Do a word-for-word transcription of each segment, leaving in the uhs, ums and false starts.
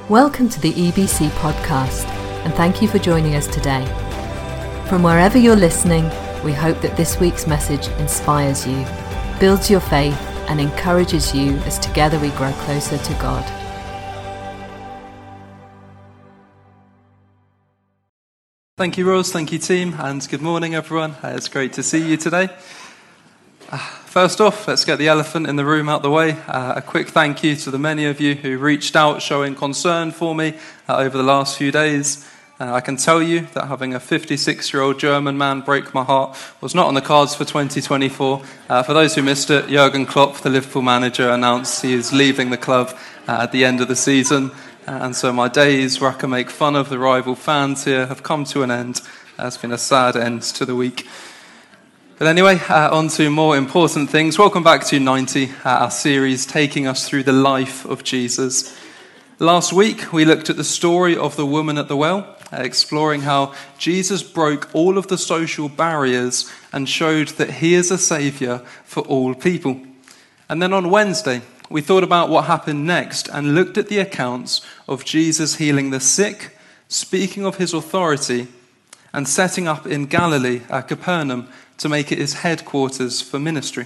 Welcome to the E B C podcast, and thank you for joining us today. From wherever you're listening, we hope that this week's message inspires you, builds your faith, and encourages you as together we grow closer to God. Thank you, Rose. Thank you, team. And good morning, everyone. Uh, it's great to see you today. Uh, first off, let's get the elephant in the room out the way. Uh, a quick thank you to the many of you who reached out showing concern for me uh, over the last few days. Uh, I can tell you that having a fifty-six-year-old German man break my heart was not on the cards for twenty twenty-four. Uh, for those who missed it, Jurgen Klopp, the Liverpool manager, announced he is leaving the club uh, at the end of the season. Uh, and so my days where I can make fun of the rival fans here have come to an end. Uh, it's been a sad end to the week. But anyway, uh, on to more important things. Welcome back to ninety, uh, our series taking us through the life of Jesus. Last week, we looked at the story of the woman at the well, uh, exploring how Jesus broke all of the social barriers and showed that he is a saviour for all people. And then on Wednesday, we thought about what happened next and looked at the accounts of Jesus healing the sick, speaking of his authority, and setting up in Galilee, at Capernaum, to make it his headquarters for ministry.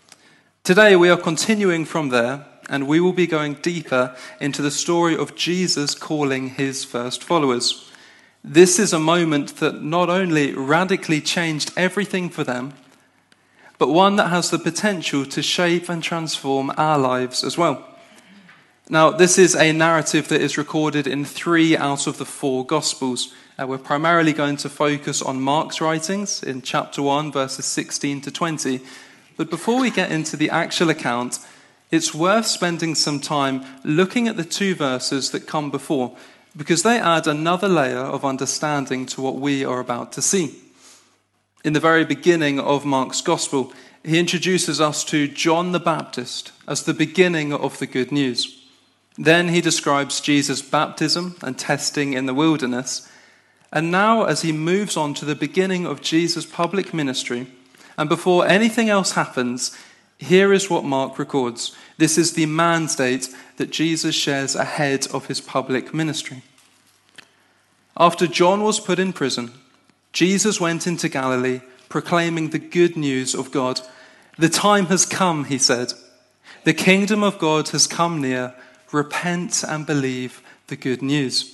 Today we are continuing from there, and we will be going deeper into the story of Jesus calling his first followers. This is a moment that not only radically changed everything for them, but one that has the potential to shape and transform our lives as well. Now, this is a narrative that is recorded in three out of the four Gospels. Uh, we're primarily going to focus on Mark's writings in chapter one, verses sixteen to twenty. But before we get into the actual account, it's worth spending some time looking at the two verses that come before, because they add another layer of understanding to what we are about to see. In the very beginning of Mark's Gospel, he introduces us to John the Baptist as the beginning of the good news. Then he describes Jesus' baptism and testing in the wilderness. And now, as he moves on to the beginning of Jesus' public ministry, and before anything else happens, here is what Mark records. This is the mandate that Jesus shares ahead of his public ministry. After John was put in prison, Jesus went into Galilee, proclaiming the good news of God. The time has come, he said. The kingdom of God has come near. Repent and believe the good news.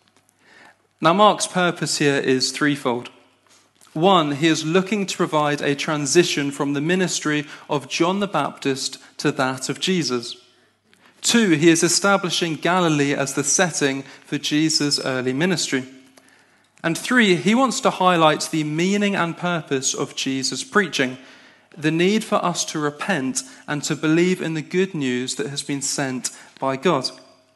Now, Mark's purpose here is threefold. One, he is looking to provide a transition from the ministry of John the Baptist to that of Jesus. Two, he is establishing Galilee as the setting for Jesus' early ministry. And three, he wants to highlight the meaning and purpose of Jesus' preaching, the need for us to repent and to believe in the good news that has been sent by God.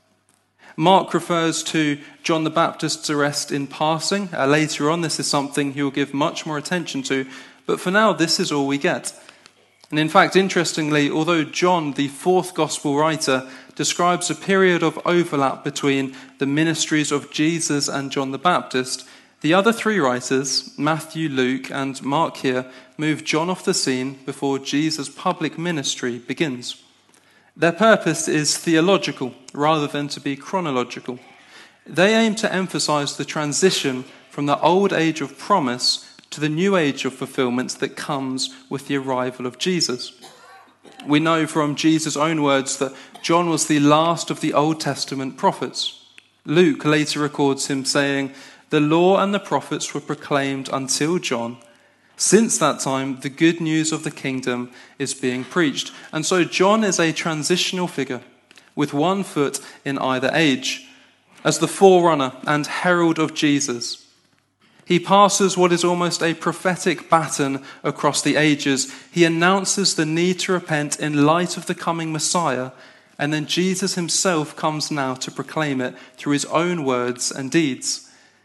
Mark refers to John the Baptist's arrest in passing. Uh, later on, this is something he will give much more attention to. But for now, this is all we get. And in fact, interestingly, although John, the fourth gospel writer, describes a period of overlap between the ministries of Jesus and John the Baptist, the other three writers, Matthew, Luke, and Mark here, move John off the scene before Jesus' public ministry begins. Their purpose is theological rather than to be chronological. They aim to emphasize the transition from the old age of promise to the new age of fulfillment that comes with the arrival of Jesus. We know from Jesus' own words that John was the last of the Old Testament prophets. Luke later records him saying, "The law and the prophets were proclaimed until John. Since that time, the good news of the kingdom is being preached." And so John is a transitional figure with one foot in either age. As the forerunner and herald of Jesus, he passes what is almost a prophetic baton across the ages. He announces the need to repent in light of the coming Messiah, and then Jesus himself comes now to proclaim it through his own words and deeds.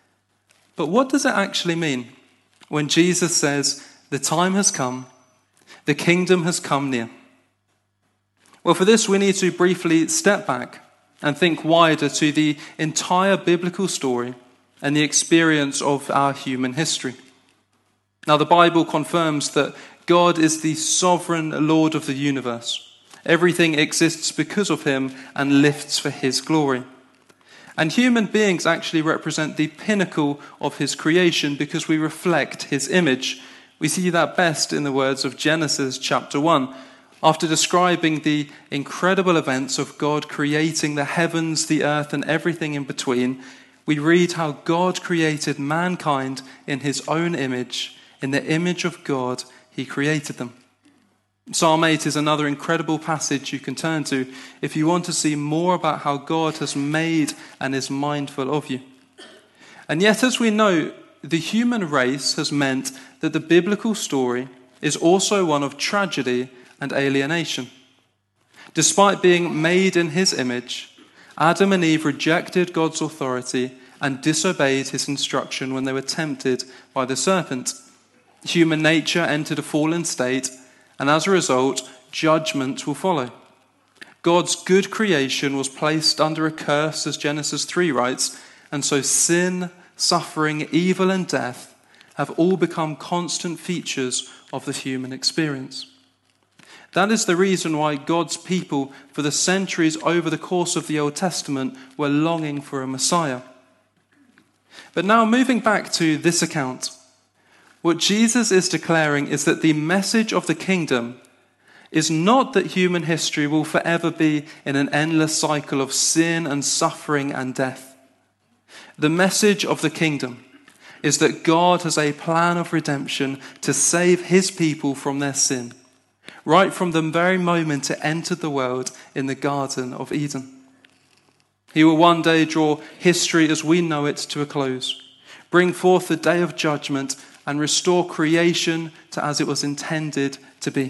But what does it actually mean when Jesus says, "The time has come, the kingdom has come near"? Well, for this we need to briefly step back and think wider to the entire biblical story and the experience of our human history. Now, the Bible confirms that God is the sovereign Lord of the universe. Everything exists because of him and lives for his glory. And human beings actually represent the pinnacle of his creation because we reflect his image. We see that best in the words of Genesis chapter one. After describing the incredible events of God creating the heavens, the earth, and everything in between, we read how God created mankind in his own image. In the image of God, he created them. Psalm eight is another incredible passage you can turn to if you want to see more about how God has made and is mindful of you. And yet, as we know, the human race has meant that the biblical story is also one of tragedy and alienation. Despite being made in his image, Adam and Eve rejected God's authority and disobeyed his instruction when they were tempted by the serpent. Human nature entered a fallen state, and as a result, judgment will follow. God's good creation was placed under a curse, as Genesis three writes, and so sin, suffering, evil, and death have all become constant features of the human experience. That is the reason why God's people, for the centuries over the course of the Old Testament, were longing for a Messiah. But now, moving back to this account, what Jesus is declaring is that the message of the kingdom is not that human history will forever be in an endless cycle of sin and suffering and death. The message of the kingdom is that God has a plan of redemption to save his people from their sin, right from the very moment it entered the world in the Garden of Eden. He will one day draw history as we know it to a close, bring forth the day of judgment, and restore creation to as it was intended to be.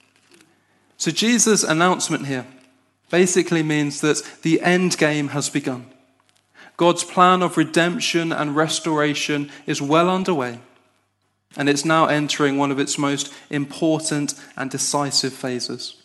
So Jesus' announcement here basically means that the end game has begun. God's plan of redemption and restoration is well underway, and it's now entering one of its most important and decisive phases.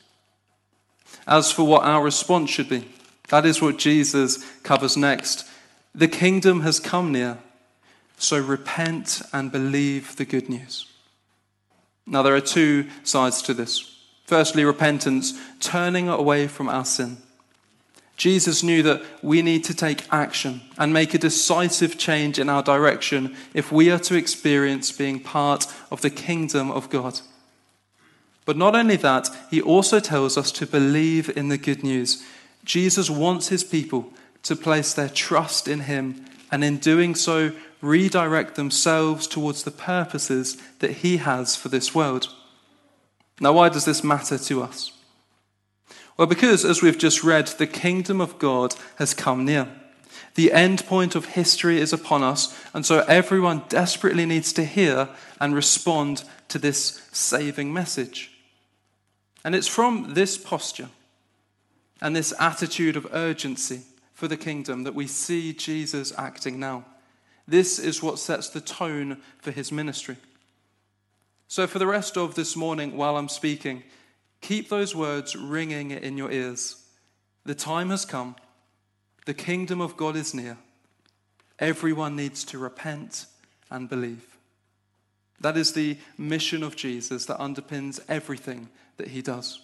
As for what our response should be, that is what Jesus covers next. The kingdom has come near, so repent and believe the good news. Now, there are two sides to this. Firstly, repentance, turning away from our sin. Jesus knew that we need to take action and make a decisive change in our direction if we are to experience being part of the kingdom of God. But not only that, he also tells us to believe in the good news. Jesus wants his people to place their trust in him, and in doing so, redirect themselves towards the purposes that he has for this world. Now, why does this matter to us? Well, because, as we've just read, the kingdom of God has come near. The end point of history is upon us, and so everyone desperately needs to hear and respond to this saving message. And it's from this posture and this attitude of urgency for the kingdom that we see Jesus acting now. This is what sets the tone for his ministry. So for the rest of this morning, while I'm speaking, keep those words ringing in your ears. The time has come. The kingdom of God is near. Everyone needs to repent and believe. That is the mission of Jesus that underpins everything that he does.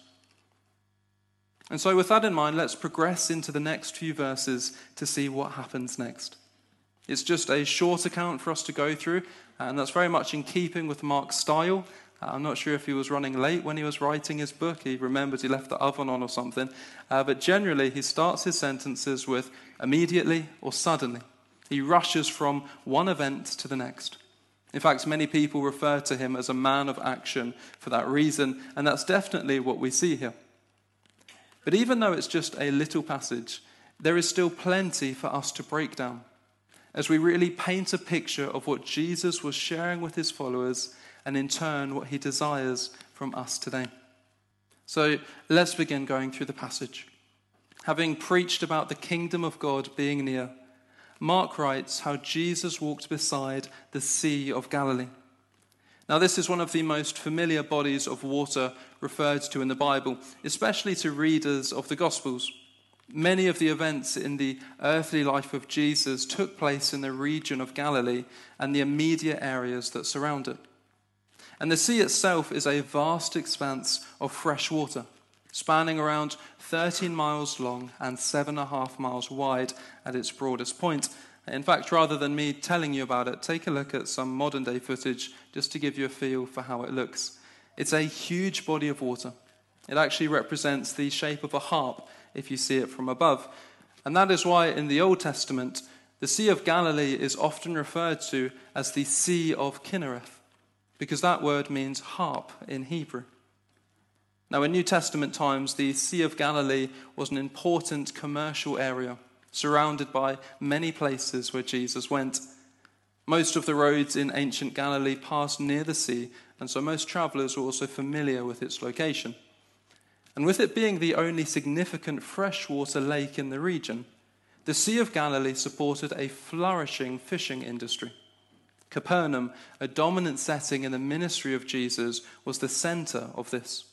And so with that in mind, let's progress into the next few verses to see what happens next. It's just a short account for us to go through, and that's very much in keeping with Mark's style. I'm not sure if he was running late when he was writing his book. He remembered he left the oven on or something. Uh, but generally, he starts his sentences with immediately or suddenly. He rushes from one event to the next. In fact, many people refer to him as a man of action for that reason, and that's definitely what we see here. But even though it's just a little passage, there is still plenty for us to break down as we really paint a picture of what Jesus was sharing with his followers and in turn what he desires from us today. So let's begin going through the passage. Having preached about the kingdom of God being near, Mark writes how Jesus walked beside the Sea of Galilee. Now, this is one of the most familiar bodies of water referred to in the Bible, especially to readers of the Gospels. Many of the events in the earthly life of Jesus took place in the region of Galilee and the immediate areas that surround it. And the sea itself is a vast expanse of fresh water. spanning around thirteen miles long and seven and a half miles wide at its broadest point. In fact, rather than me telling you about it, take a look at some modern day footage just to give you a feel for how it looks. It's a huge body of water. It actually represents the shape of a harp if you see it from above. And that is why in the Old Testament, the Sea of Galilee is often referred to as the Sea of Kinnereth, because that word means harp in Hebrew. Now, in New Testament times, the Sea of Galilee was an important commercial area, surrounded by many places where Jesus went. Most of the roads in ancient Galilee passed near the sea, and so most travellers were also familiar with its location. And with it being the only significant freshwater lake in the region, the Sea of Galilee supported a flourishing fishing industry. Capernaum, a dominant setting in the ministry of Jesus, was the centre of this.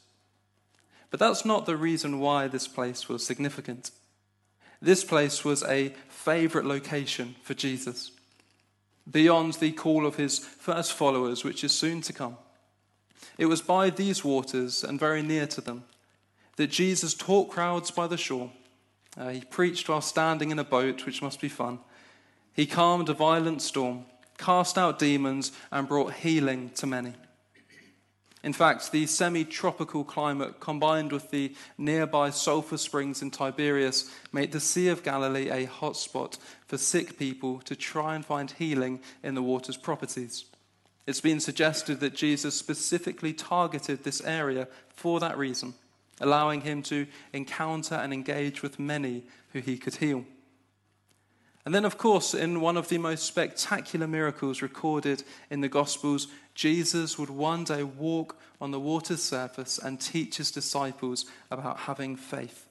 But that's not the reason why this place was significant. This place was a favourite location for Jesus, beyond the call of his first followers, which is soon to come. It was by these waters, and very near to them, that Jesus taught crowds by the shore. Uh, he preached while standing in a boat, which must be fun. He calmed a violent storm, cast out demons, and brought healing to many. In fact, the semi-tropical climate combined with the nearby sulfur springs in Tiberias made the Sea of Galilee a hotspot for sick people to try and find healing in the water's properties. It's been suggested that Jesus specifically targeted this area for that reason, allowing him to encounter and engage with many who he could heal. And then, of course, in one of the most spectacular miracles recorded in the Gospels, Jesus would one day walk on the water's surface and teach his disciples about having faith.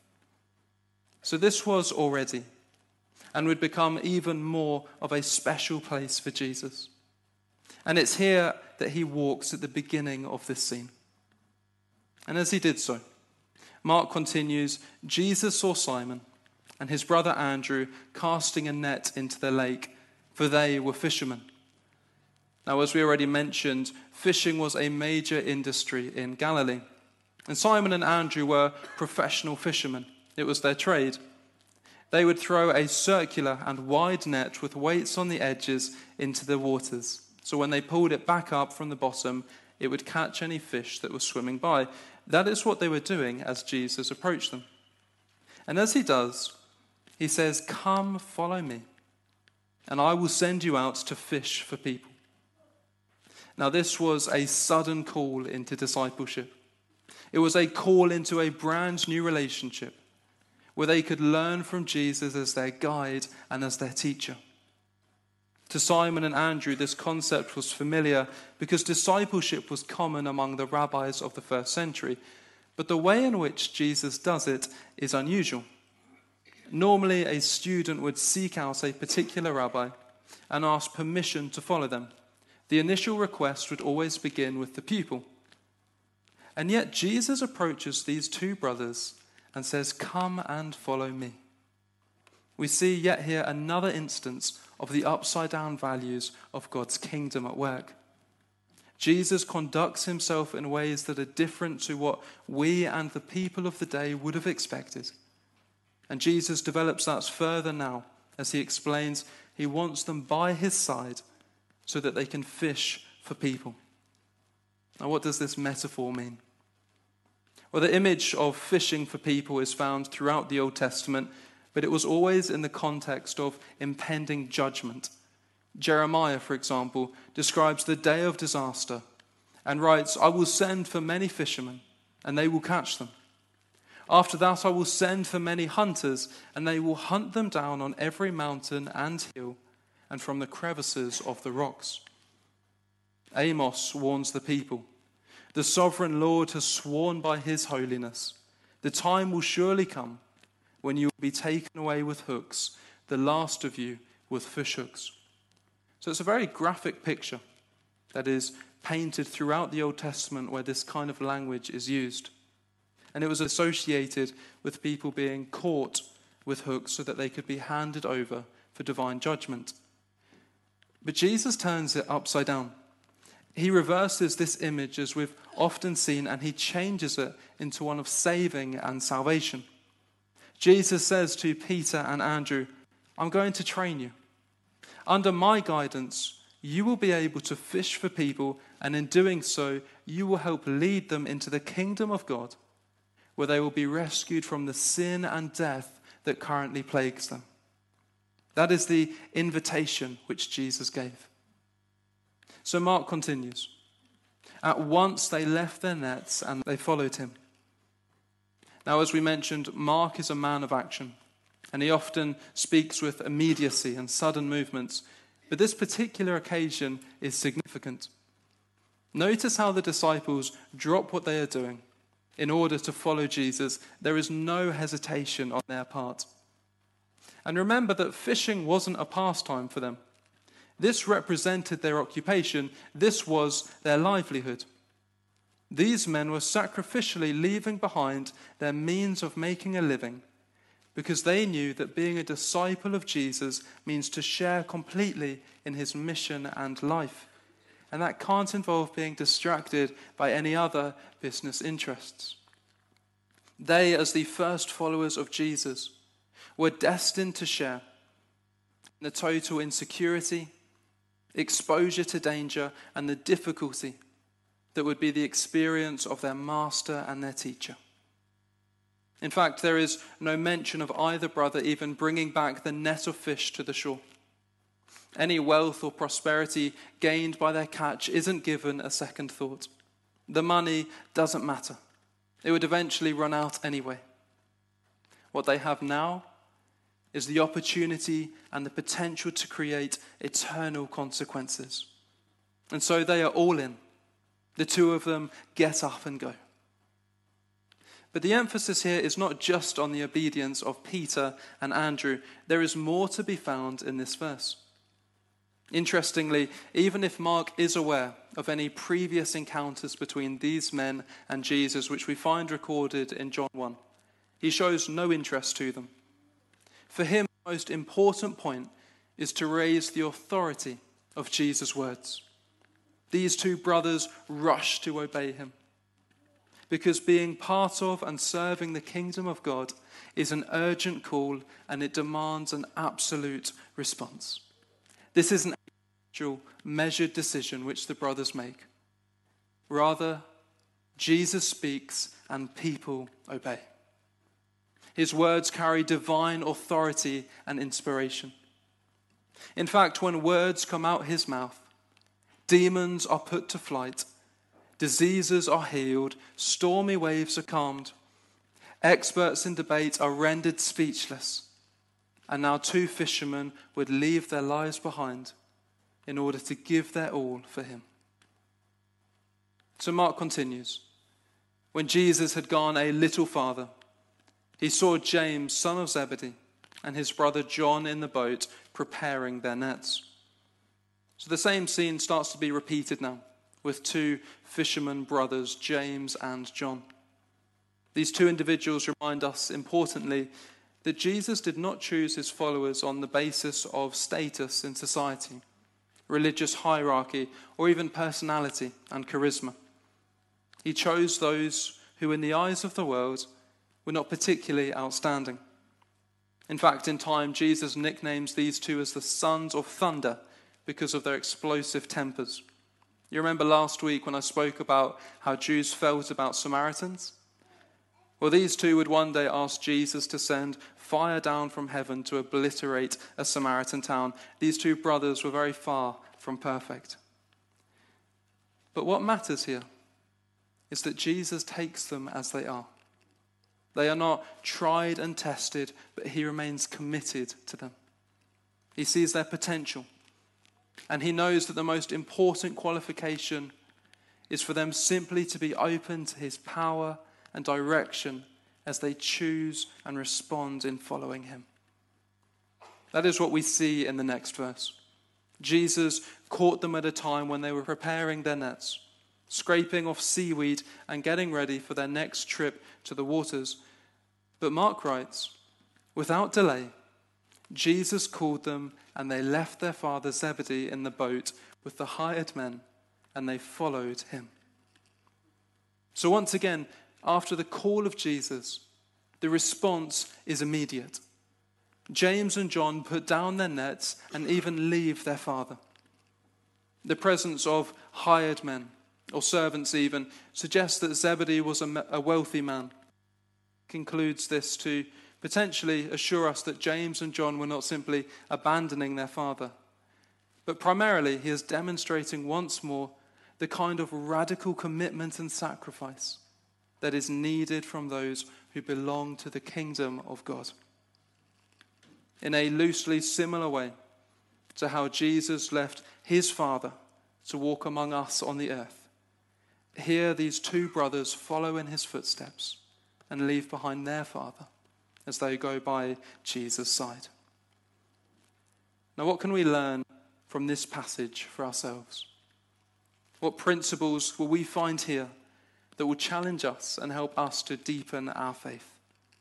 So this was already, and would become even more of a special place for Jesus. And it's here that he walks at the beginning of this scene. And as he did so, Mark continues, Jesus saw Simon and his brother Andrew casting a net into the lake, for they were fishermen. Now, as we already mentioned, fishing was a major industry in Galilee. And Simon and Andrew were professional fishermen. It was their trade. They would throw a circular and wide net with weights on the edges into the waters. So when they pulled it back up from the bottom, it would catch any fish that was swimming by. That is what they were doing as Jesus approached them. And as he does, he says, "Come, follow me, and I will send you out to fish for people." Now, this was a sudden call into discipleship. It was a call into a brand new relationship where they could learn from Jesus as their guide and as their teacher. To Simon and Andrew, this concept was familiar because discipleship was common among the rabbis of the first century. But the way in which Jesus does it is unusual. Normally, a student would seek out a particular rabbi and ask permission to follow them. The initial request would always begin with the pupil. And yet Jesus approaches these two brothers and says, "Come and follow me." We see yet here another instance of the upside-down values of God's kingdom at work. Jesus conducts himself in ways that are different to what we and the people of the day would have expected. And Jesus develops that further now as he explains he wants them by his side so that they can fish for people. Now, what does this metaphor mean? Well, the image of fishing for people is found throughout the Old Testament, but it was always in the context of impending judgment. Jeremiah, for example, describes the day of disaster and writes, "I will send for many fishermen, and they will catch them. After that, I will send for many hunters, and they will hunt them down on every mountain and hill and from the crevices of the rocks." Amos warns the people, "The sovereign Lord has sworn by his holiness, the time will surely come when you will be taken away with hooks, the last of you with fish hooks." So it's a very graphic picture that is painted throughout the Old Testament where this kind of language is used. And it was associated with people being caught with hooks so that they could be handed over for divine judgment. But Jesus turns it upside down. he reverses this image as we've often seen, and he changes it into one of saving and salvation. Jesus says to Peter and Andrew, I'm going to train you. Under my guidance, you will be able to fish for people, and in doing so, you will help lead them into the kingdom of God, where they will be rescued from the sin and death that currently plagues them. That is the invitation which Jesus gave. So Mark continues. At once they left their nets and they followed him. Now, as we mentioned, Mark is a man of action, and he often speaks with immediacy and sudden movements. But this particular occasion is significant. Notice how the disciples drop what they are doing in order to follow Jesus. There is no hesitation on their part. And remember that fishing wasn't a pastime for them. This represented their occupation. This was their livelihood. These men were sacrificially leaving behind their means of making a living because they knew that being a disciple of Jesus means to share completely in his mission and life. And that can't involve being distracted by any other business interests. They, as the first followers of Jesus, were destined to share in the total insecurity, exposure to danger, and the difficulty that would be the experience of their master and their teacher. In fact, there is no mention of either brother even bringing back the net of fish to the shore. Any wealth or prosperity gained by their catch isn't given a second thought. The money doesn't matter. It would eventually run out anyway. What they have now is the opportunity and the potential to create eternal consequences. And so they are all in. The two of them get up and go. But the emphasis here is not just on the obedience of Peter and Andrew. There is more to be found in this verse. Interestingly, even if Mark is aware of any previous encounters between these men and Jesus, which we find recorded in John one, he shows no interest to them. For him, the most important point is to raise the authority of Jesus' words. These two brothers rush to obey him, because being part of and serving the kingdom of God is an urgent call, and it demands an absolute response. This is an actual measured decision which the brothers make. Rather, Jesus speaks and people obey. His words carry divine authority and inspiration. In fact, when words come out his mouth, demons are put to flight, diseases are healed, stormy waves are calmed, experts in debate are rendered speechless, and now two fishermen would leave their lives behind in order to give their all for him. So Mark continues. When Jesus had gone a little farther, he saw James, son of Zebedee, and his brother John in the boat preparing their nets. So the same scene starts to be repeated now with two fisherman brothers, James and John. These two individuals remind us, importantly, that Jesus did not choose his followers on the basis of status in society, religious hierarchy, or even personality and charisma. He chose those who, in the eyes of the world, were not particularly outstanding. In fact, in time, Jesus nicknames these two as the sons of thunder because of their explosive tempers. You remember last week when I spoke about how Jews felt about Samaritans? Well, these two would one day ask Jesus to send fire down from heaven to obliterate a Samaritan town. These two brothers were very far from perfect. But what matters here is that Jesus takes them as they are. They are not tried and tested, but he remains committed to them. He sees their potential, and he knows that the most important qualification is for them simply to be open to his power and direction as they choose and respond in following him. That is what we see in the next verse. Jesus caught them at a time when they were preparing their nets, scraping off seaweed and getting ready for their next trip to the waters. But Mark writes, without delay, Jesus called them, and they left their father Zebedee in the boat with the hired men and they followed him. So once again, after the call of Jesus, the response is immediate. James and John put down their nets and even leave their father. The presence of hired men, or servants even, suggests that Zebedee was a, a wealthy man. Concludes this to potentially assure us that James and John were not simply abandoning their father, but primarily he is demonstrating once more the kind of radical commitment and sacrifice that is needed from those who belong to the kingdom of God. In a loosely similar way to how Jesus left his Father to walk among us on the earth, here these two brothers follow in his footsteps and leave behind their Father as they go by Jesus' side. Now, what can we learn from this passage for ourselves? What principles will we find here that will challenge us and help us to deepen our faith?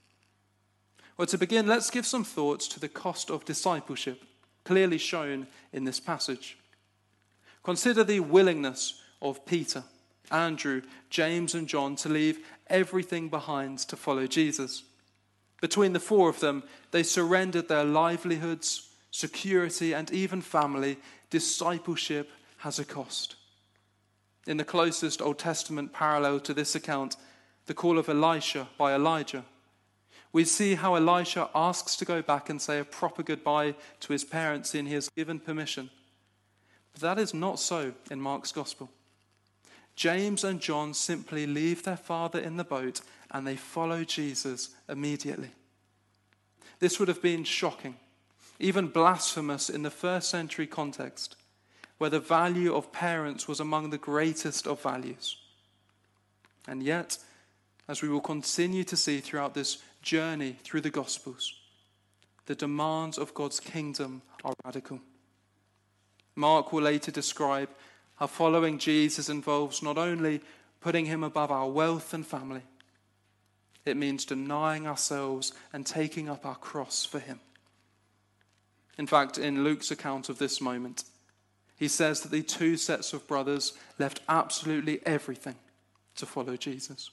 Well, to begin, let's give some thoughts to the cost of discipleship, clearly shown in this passage. Consider the willingness of Peter, Andrew, James, and John to leave everything behind to follow Jesus. Between the four of them, they surrendered their livelihoods, security, and even family. Discipleship has a cost. In the closest Old Testament parallel to this account, the call of Elisha by Elijah, we see how Elisha asks to go back and say a proper goodbye to his parents, and he has given permission. But that is not so in Mark's Gospel. James and John simply leave their father in the boat and they follow Jesus immediately. This would have been shocking, even blasphemous in the first century context, where the value of parents was among the greatest of values. And yet, as we will continue to see throughout this journey through the Gospels, the demands of God's kingdom are radical. Mark will later describe how following Jesus involves not only putting him above our wealth and family, it means denying ourselves and taking up our cross for him. In fact, in Luke's account of this moment, he says that the two sets of brothers left absolutely everything to follow Jesus.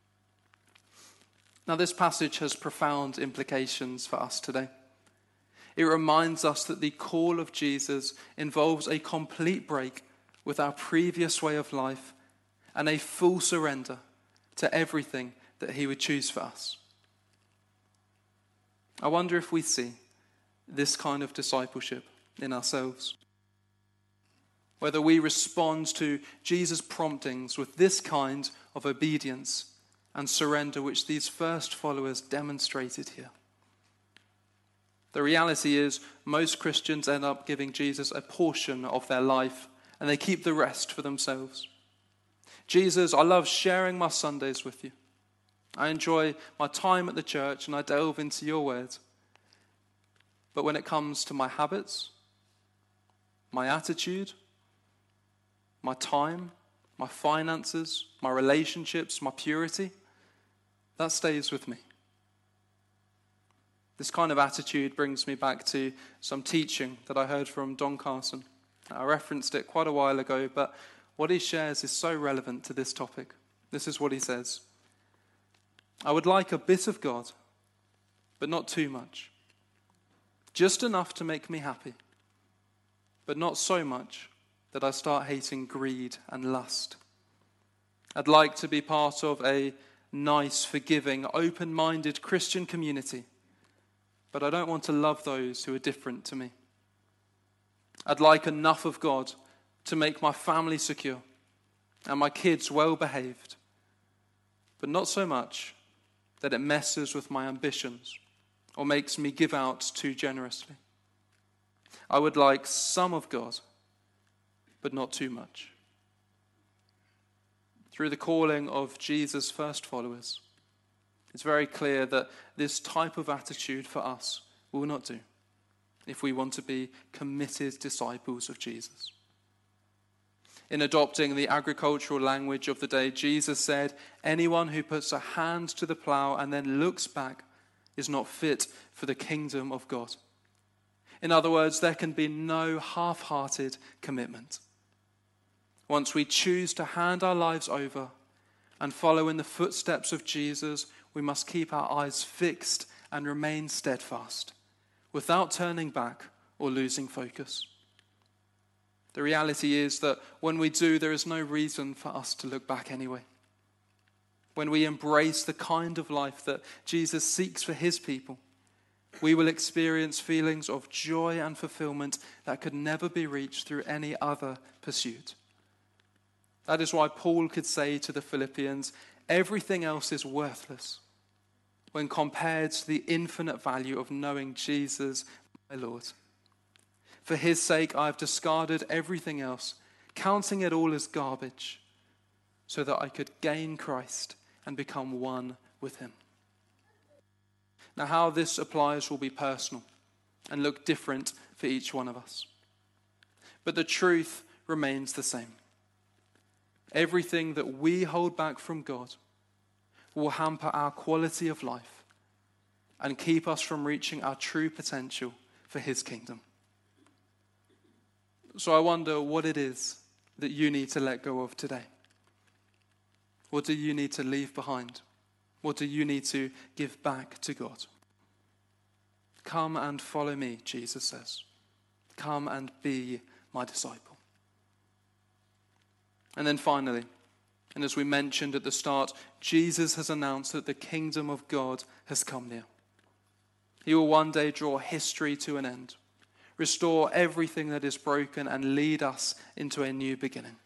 Now, this passage has profound implications for us today. It reminds us that the call of Jesus involves a complete break with our previous way of life and a full surrender to everything that he would choose for us. I wonder if we see this kind of discipleship in ourselves. Whether we respond to Jesus' promptings with this kind of obedience and surrender which these first followers demonstrated here. The reality is, most Christians end up giving Jesus a portion of their life and they keep the rest for themselves. Jesus, I love sharing my Sundays with you. I enjoy my time at the church and I delve into your word. But when it comes to my habits, my attitude, my time, my finances, my relationships, my purity, that stays with me. This kind of attitude brings me back to some teaching that I heard from Don Carson. I referenced it quite a while ago, but what he shares is so relevant to this topic. This is what he says. I would like a bit of God, but not too much. Just enough to make me happy, but not so much that I start hating greed and lust. I'd like to be part of a nice, forgiving, open-minded Christian community, but I don't want to love those who are different to me. I'd like enough of God to make my family secure and my kids well-behaved, but not so much that it messes with my ambitions or makes me give out too generously. I would like some of God, but not too much. Through the calling of Jesus' first followers, it's very clear that this type of attitude for us will not do if we want to be committed disciples of Jesus. In adopting the agricultural language of the day, Jesus said, anyone who puts a hand to the plow and then looks back is not fit for the kingdom of God. In other words, there can be no half-hearted commitment. Once we choose to hand our lives over and follow in the footsteps of Jesus, we must keep our eyes fixed and remain steadfast, without turning back or losing focus. The reality is that when we do, there is no reason for us to look back anyway. When we embrace the kind of life that Jesus seeks for his people, we will experience feelings of joy and fulfillment that could never be reached through any other pursuit. That is why Paul could say to the Philippians, everything else is worthless when compared to the infinite value of knowing Jesus, my Lord. For his sake, I have discarded everything else, counting it all as garbage, so that I could gain Christ and become one with him. Now, how this applies will be personal and look different for each one of us. But the truth remains the same. Everything that we hold back from God will hamper our quality of life and keep us from reaching our true potential for his kingdom. So I wonder what it is that you need to let go of today. What do you need to leave behind? What do you need to give back to God? Come and follow me, Jesus says. Come and be my disciple. And then finally, and as we mentioned at the start, Jesus has announced that the kingdom of God has come near. He will one day draw history to an end, restore everything that is broken, and lead us into a new beginning.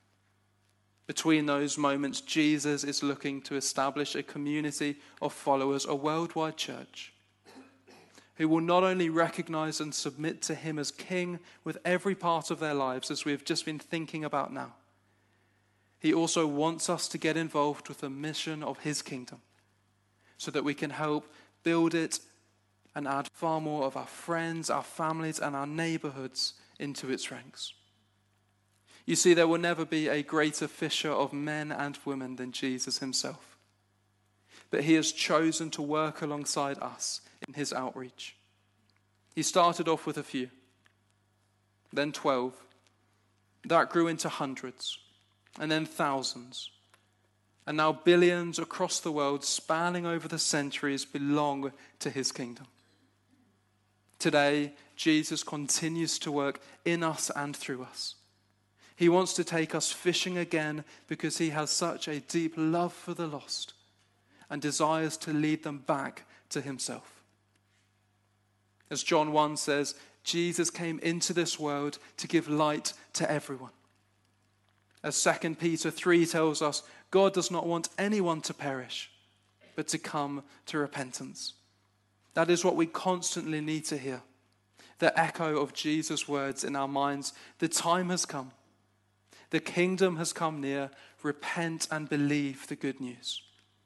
Between those moments, Jesus is looking to establish a community of followers, a worldwide church, who will not only recognize and submit to him as king with every part of their lives, as we have just been thinking about now. He also wants us to get involved with the mission of his kingdom so that we can help build it and add far more of our friends, our families, and our neighborhoods into its ranks. You see, there will never be a greater fisher of men and women than Jesus himself. But he has chosen to work alongside us in his outreach. He started off with a few, then twelve. That grew into hundreds, and then thousands. And now billions across the world, spanning over the centuries, belong to his kingdom. Today, Jesus continues to work in us and through us. He wants to take us fishing again because he has such a deep love for the lost and desires to lead them back to himself. As John one says, Jesus came into this world to give light to everyone. As Second Peter three tells us, God does not want anyone to perish, but to come to repentance. That is what we constantly need to hear. The echo of Jesus' words in our minds. The time has come. The kingdom has come near. Repent and believe the good news.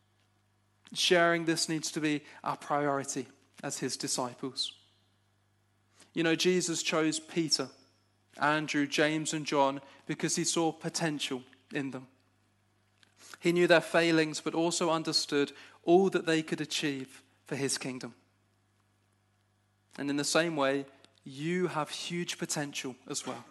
Sharing this needs to be our priority as his disciples. You know, Jesus chose Peter, Andrew, James, and John because he saw potential in them. He knew their failings, but also understood all that they could achieve for his kingdom. And in the same way, you have huge potential as well.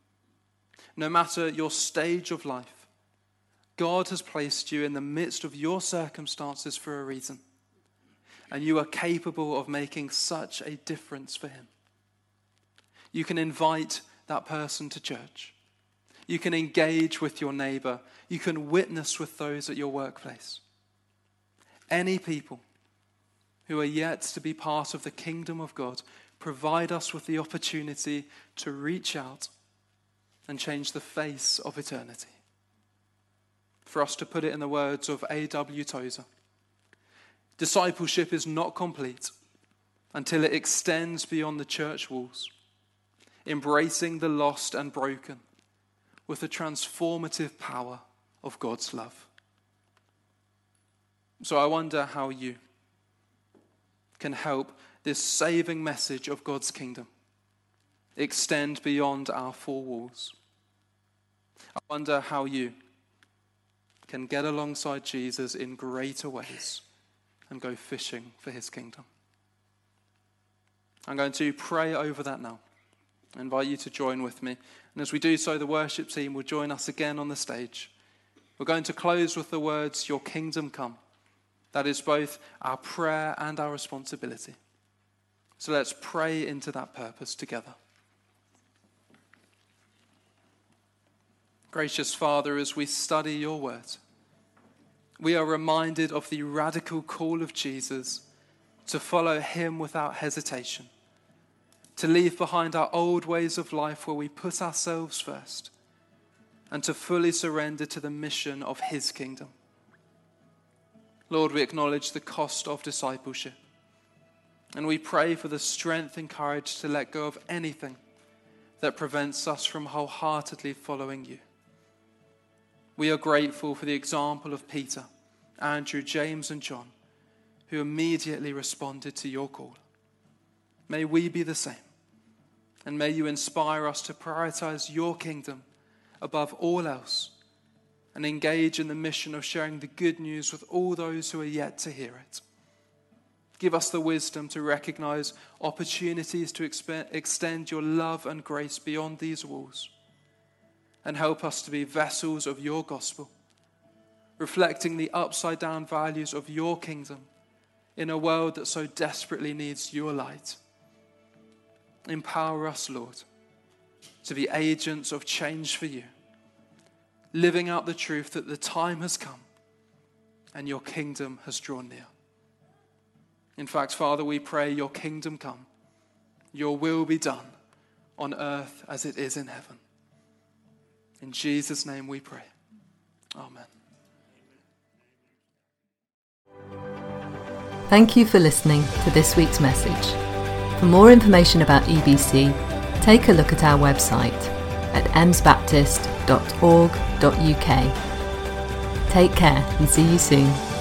No matter your stage of life, God has placed you in the midst of your circumstances for a reason. And you are capable of making such a difference for him. You can invite that person to church. You can engage with your neighbor. You can witness with those at your workplace. Any people who are yet to be part of the kingdom of God provide us with the opportunity to reach out and change the face of eternity. For us to put it in the words of A W Tozer, discipleship is not complete until it extends beyond the church walls, embracing the lost and broken with the transformative power of God's love. So I wonder how you can help this saving message of God's kingdom extend beyond our four walls. I wonder how you can get alongside Jesus in greater ways and go fishing for his kingdom. I'm going to pray over that now. I invite you to join with me. And as we do so, the worship team will join us again on the stage. We're going to close with the words, "Your kingdom come." That is both our prayer and our responsibility. So let's pray into that purpose together. Gracious Father, as we study your word, we are reminded of the radical call of Jesus to follow him without hesitation, to leave behind our old ways of life where we put ourselves first, and to fully surrender to the mission of his kingdom. Lord, we acknowledge the cost of discipleship, and we pray for the strength and courage to let go of anything that prevents us from wholeheartedly following you. We are grateful for the example of Peter, Andrew, James, and John, who immediately responded to your call. May we be the same, and may you inspire us to prioritize your kingdom above all else and engage in the mission of sharing the good news with all those who are yet to hear it. Give us the wisdom to recognize opportunities to exp- extend your love and grace beyond these walls, and help us to be vessels of your gospel, reflecting the upside-down values of your kingdom in a world that so desperately needs your light. Empower us, Lord, to be agents of change for you, living out the truth that the time has come and your kingdom has drawn near. In fact, Father, we pray your kingdom come, your will be done on earth as it is in heaven. In Jesus' name we pray. Amen. Thank you for listening to this week's message. For more information about E B C, take a look at our website at ems baptist dot org dot u k. Take care and see you soon.